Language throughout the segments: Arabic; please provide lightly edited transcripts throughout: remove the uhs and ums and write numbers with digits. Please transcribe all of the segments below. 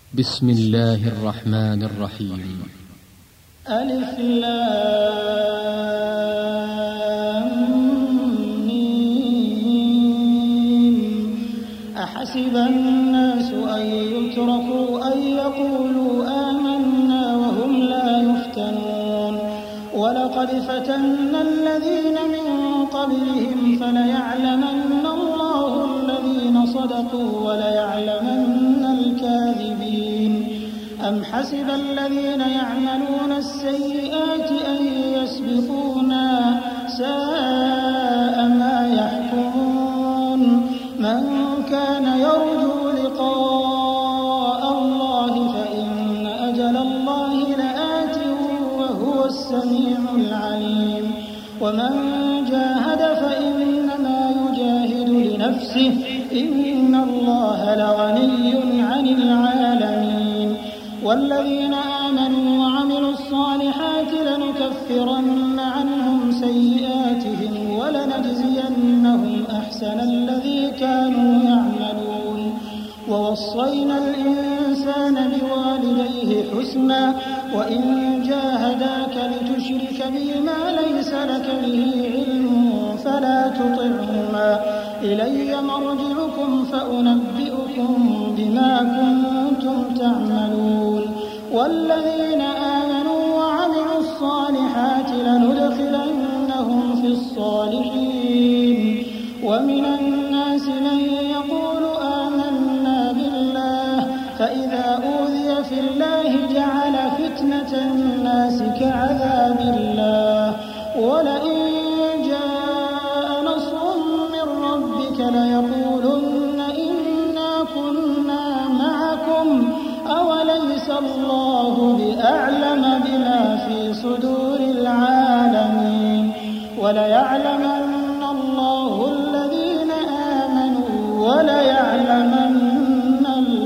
بسم الله الرحمن الرحيم. ألف لام ميم. أحسب الناس أن يتركوا أن يقولوا آمنا وهم لا يفتنون ولقد فتنا الذين من قبلهم فليعلمن الله الذين صدقوا وليعلمن الكاذبين. أم حسب الذين يعملون السيئات أن يسبقونا ساء ما يحكمون. من كان يرجو لقاء الله فإن أجل الله لآت وهو السميع العليم. ومن جاهد فإنما يجاهد لنفسه إن الله لغني عن العالمين. والذين آمنوا وعملوا الصالحات لنكفرن عنهم سيئاتهم ولنجزينهم أحسن الذي كانوا يعملون. ووصينا الإنسان بوالديه حسنا وإن جاهداك لتشرك بي ما ليس لك به علم فلا تطعهما إلي مرجعكم فأنبئكم بما كنتم تعملون. والذين آمنوا وعملوا الصالحات لندخلنهم في الصالحين. ومن الناس من يقول آمنا بالله فإذا أوذي في الله جعل فتنة الناس كعذاب الله. ولئن جاء نصر من ربك ليقولن إنا كنا معكم أوليس الله بأعلم بما في صدور العالمين. وليعلمن الله الذين آمنوا وليعلمن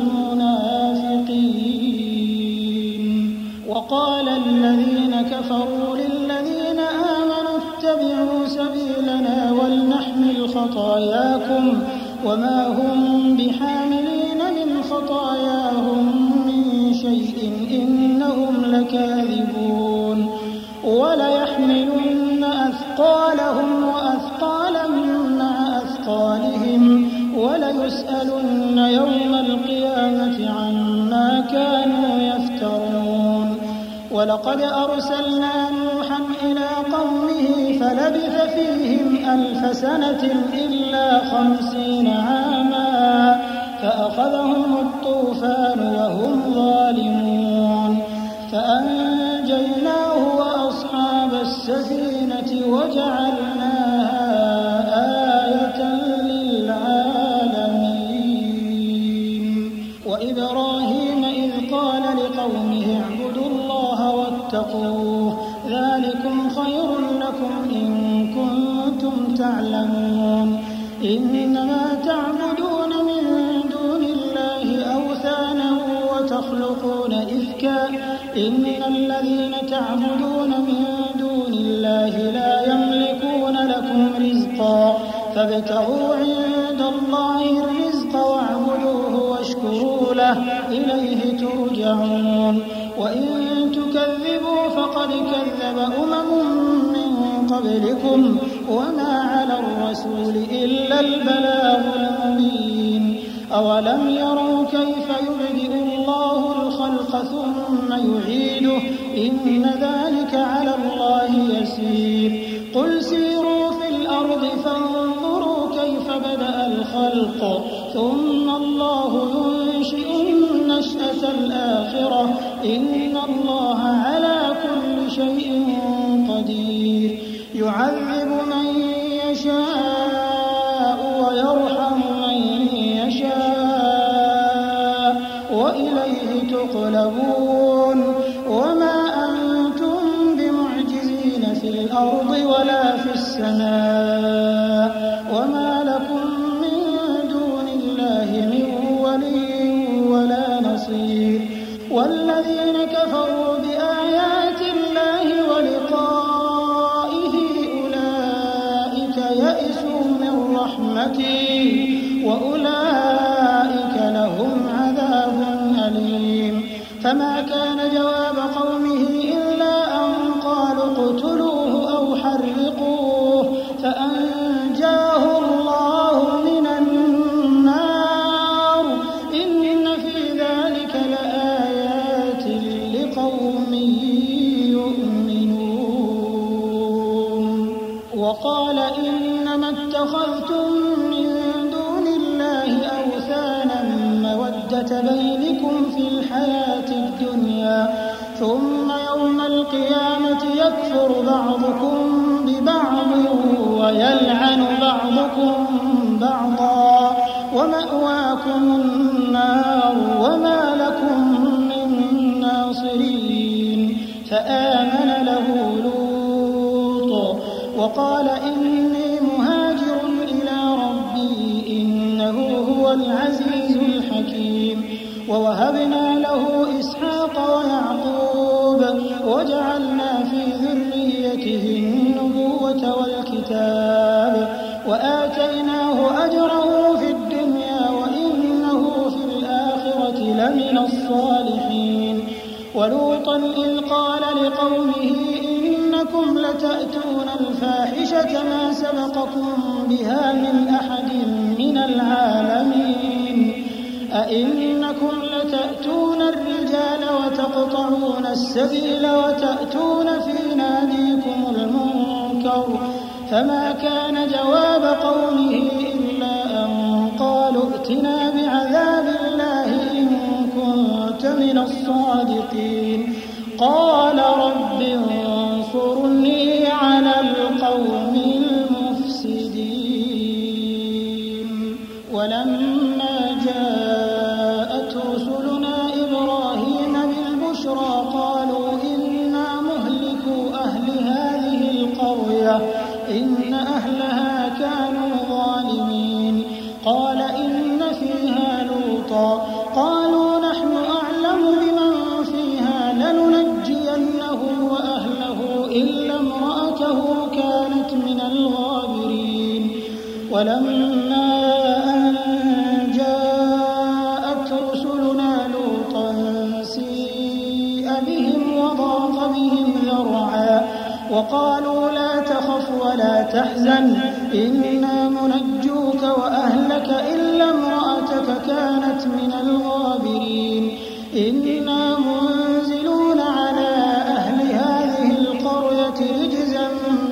المنافقين. وقال الذين كفروا للذين آمنوا اتبعوا سبيلنا ولنحمل خطاياكم وما هم بحاملين من خطاياهم من شيء إنهم لكاذبون. وليحملن أثقالهم وأثقالا مع أثقالهم وليسألن يوم القيامة عما كانوا يفترون. ولقد أرسلنا نوحا إلى قومه فلبث فيهم 1000 سنة إلا 50 عاما فأخذهم الطوفان وهم ظالمون فأنجيناه وأصحاب السفينة وجعلناها آية للعالمين. وإبراهيم إذ قال لقومه اعبدوا الله واتقوه ذلكم خير لكم إن كنتم تعلمون. إنما تعبدون من دون الله أوثانا وتخلقون إفكا إن الذين تعبدون من دون الله لا يملكون لكم رزقا فابتغوا عند الله الرزق واعبدوه واشكروا له إليه ترجعون. وإن تكذبوا فقد كذب أمم من قبلكم وما على الرسول إلا البلاغ المبين. أولم يروا كيف يبدئ الله الخلق ثم يعيده إن ذلك على الله يسير. قل سيروا في الأرض فانظروا كيف بدأ الخلق ثم الله ينشئ النشأة الآخرة إن الله على كل شيء قدير. يعذب من يشاء ويرحم من يشاء وإليه تقلبون. وما أنتم بمعجزين في الأرض ولا في السماء وما لكم من دون الله من ولي ولا نصير. والذين كفروا بآيات الله ولقائه أولئك يئسوا من رحمتي وأولئك لهم عذاب أليم. فما كان جواب قومه إلا أن قالوا اقتلوه أو حرقوه فأنجاه الله من النار إن في ذلك لآيات لقوم يؤمنون وقال إنما اتخذتم من دون الله أوثانا مودة بينكم في الحياة الدنيا ثم يوم القيامة يكفر بعضكم ببعض ويلعن بعضكم بعضا ومأواكم النار وما لكم من ناصرين فآمن له لوط وقال إني مهاجر إلى ربي إنه هو العزيز الحكيم ووهبنا له إسحاق ويعقوب وجعلنا في ذريته النبوة والكتاب وآتيناه أجره في الدنيا وإنه في الآخرة لمن الصالحين ولوطا إذ قال لقومه إنكم لتأتون الفاحشة ما سبقكم بها من أحد من العالمين أئنكم لتأتون الرجال وتقطعون السبيل وتأتون في ناديكم المنكر فما كان جواب قومه إلا أن قالوا ائتنا بعذاب الله إن كنت من الصادقين قال رب انصرني على القوم المفسدين ولما جاءت رسلنا إبراهيم بالبشرى قالوا إنا مهلكو أهل هذه القرية إن أهلها كانوا ظالمين قال إن فيها لوطا قالوا نحن أعلم بمن فيها لننجينه وأهله إلا امرأته كانت من الغابرين ولما أن جاءت رسلنا لوطا سيء بهم وضاق بهم ذرعا وقالوا لا تخف ولا تحزن إنا منجوك وأهلك إلا امرأتك كانت من الغابرين إنا منزلون على أهل هذه القرية رجزا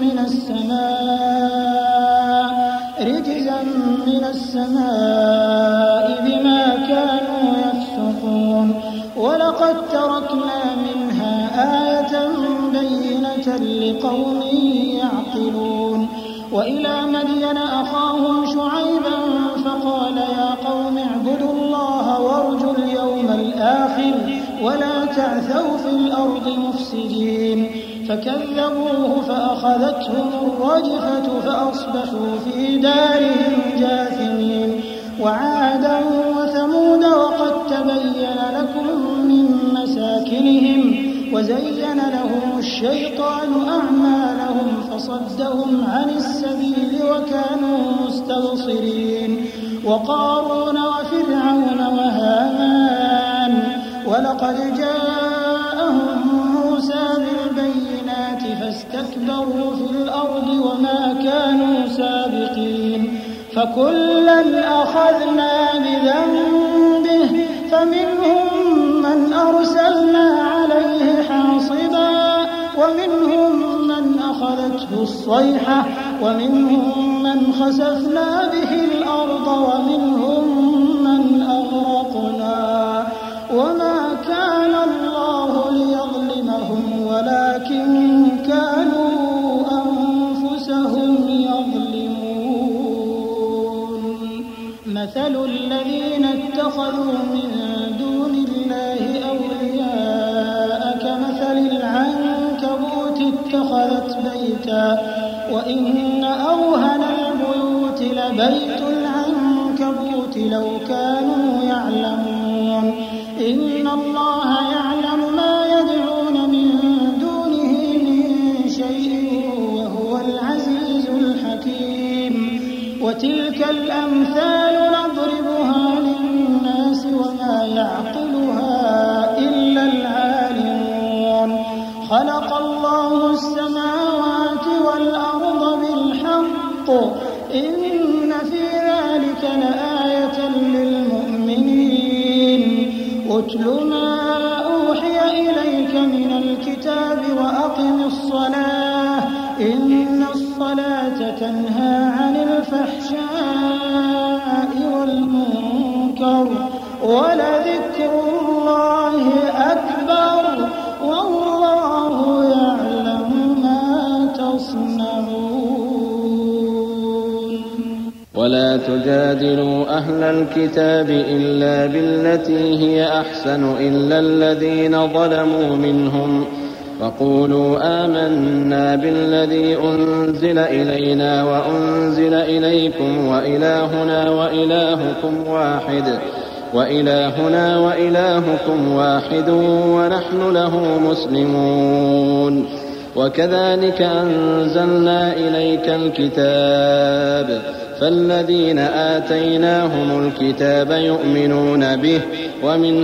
من السماء بما كانوا يفسقون ولقد تركنا منها آية بينة لقوم يعقلون وإلى مدين أخاهم شعيبا فقال يا قوم اعبدوا الله وارجوا اليوم الآخر ولا تعثوا في الأرض مفسدين فكذبوه فأخذتهم الرجفة فأصبحوا في دارهم جاثمين وعادا وثمود وقد تبين لكم من مساكنهم وزين لهم الشيطان أعمالهم فصدهم عن السبيل وكانوا مستبصرين وقارون وفرعون وهامان ولقد جاءهم موسى بالبينات فاستكبروا في الأرض وما كانوا سابقين فكلا أخذنا بذنبه فمنهم من أرسلنا عليه حاصبا ومنهم من أخذته الصيحة ومنهم من خسفنا به الأرض ومنهم من أغرقنا وما كان الله ليظلمهم ولكن كانوا أنفسهم يظلمون مثل الذين اتخذوا من دون الله أولياء كمثل العنكبوت اتخذت بيتا وإن أوهن البيوت لبيت العنكبوت لو كانوا يعلمون إن الله يعلم ما يدعون من دونه من شيء وهو العزيز الحكيم وتلك الأمثال نضربها للناس وما يعقلها إلا اتل ما أوحي إليك من الكتاب وأقم الصلاة إن الصلاة تنهى عن الفحشاء والمنكر ولذكر الله أكبر والله يعلم ما تصنعون. ولا تجادلوا أهل الكتاب إلا بالتي هي أحسن إلا الذين ظلموا منهم وقولوا آمنا بالذي أنزل إلينا وأنزل إليكم وإلهنا وإلهكم واحد ونحن له مسلمون. وكذلك أنزلنا إليك الكتاب فالذين آتيناهم الكتاب يؤمنون به ومن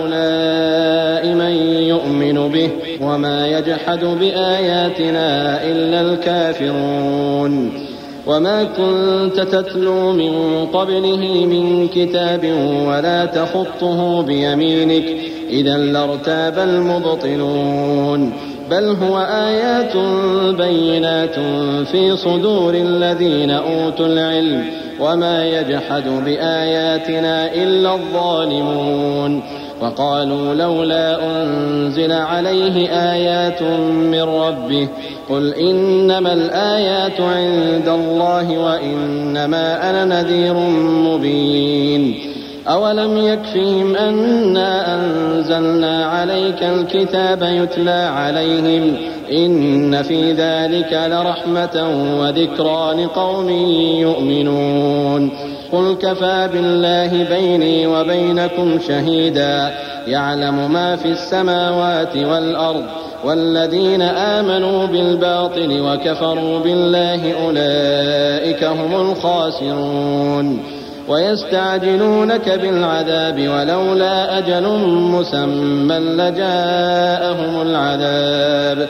هؤلاء من يؤمن به وما يجحد بآياتنا إلا الكافرون. وما كنت تتلو من قبله من كتاب ولا تخطه بيمينك إذا لارتاب المبطلون بل هو آيات بينات في صدور الذين أوتوا العلم وما يجحد بآياتنا إلا الظالمون. وقالوا لولا أنزل عليه آيات من ربه قل إنما الآيات عند الله وإنما أنا نذير مبين. أولم يكفهم أنا أنزلنا عليك الكتاب يتلى عليهم إن في ذلك لرحمة وذكرى لقوم يؤمنون. قل كفى بالله بيني وبينكم شهيدا يعلم ما في السماوات والأرض والذين آمنوا بالباطل وكفروا بالله أولئك هم الخاسرون. ويستعجلونك بالعذاب ولولا أجل مسمى لجاءهم العذاب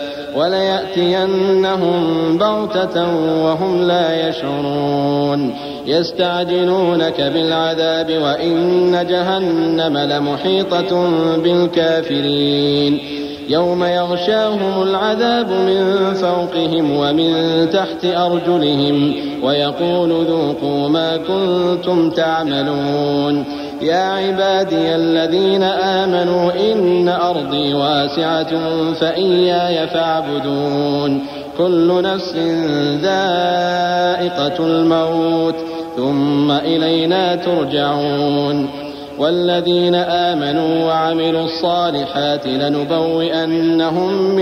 وليأتينهم بغتة وهم لا يشعرون. يستعجلونك بالعذاب وإن جهنم لمحيطة بالكافرين يوم يغشاهم العذاب من فوقهم ومن تحت أرجلهم ويقول ذوقوا ما كنتم تعملون. يا عبادي الذين آمنوا إن أرضي واسعة فإياي فاعبدون. كل نفس ذائقة الموت ثم إلينا ترجعون. والذين آمنوا وعملوا الصالحات لنبوئنهم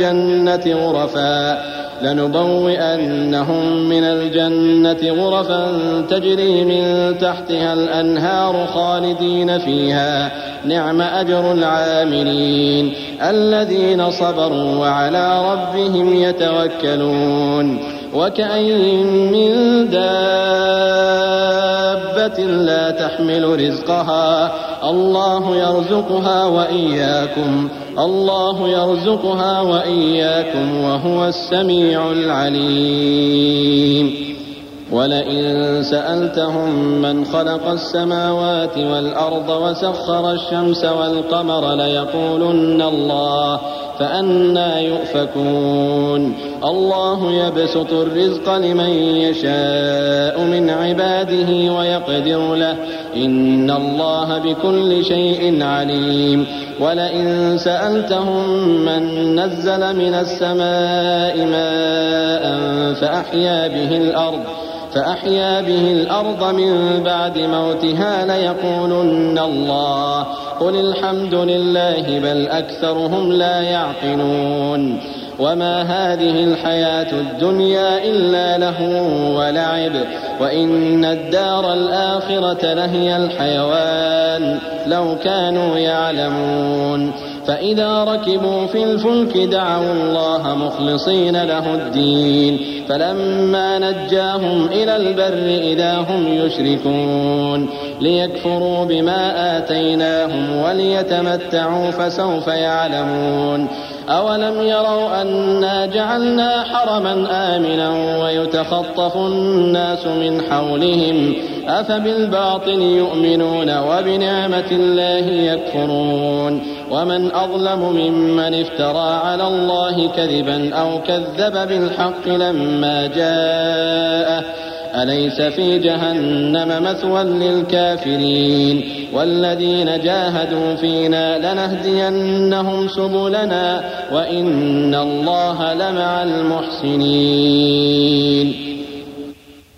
من الجنة غرفا تجري من تحتها الأنهار خالدين فيها نعم أجر العاملين الذين صبروا وعلى ربهم يتوكلون. وكأين من دابة لا تحمل رزقها الله يرزقها وإياكم وهو السميع العليم. ولئن سألتهم من خلق السماوات والأرض وسخر الشمس والقمر ليقولن الله فأنى يؤفكون. الله يبسط الرزق لمن يشاء من عباده ويقدر له إن الله بكل شيء عليم. ولئن سألتهم من نزل من السماء ماء فأحيا به الأرض من بعد موتها ليقولن الله قل الحمد لله بل أكثرهم لا يعقلون. وما هذه الحياة الدنيا إلا لهو ولعب وإن الدار الآخرة لهي الحيوان لو كانوا يعلمون. فإذا ركبوا في الفلك دعوا الله مخلصين له الدين فلما نجاهم إلى البر إذا هم يشركون ليكفروا بما آتيناهم وليتمتعوا فسوف يعلمون. أولم يروا أنا جعلنا حرما آمنا ويتخطف الناس من حولهم أفبالباطل يؤمنون وبنعمة الله يكفرون ومن أظلم ممن افترى على الله كذبا أو كذب بالحق لما جاءه أليس في جهنم مثوى للكافرين والذين جاهدوا فينا لنهدينهم سبلنا وإن الله لمع المحسنين.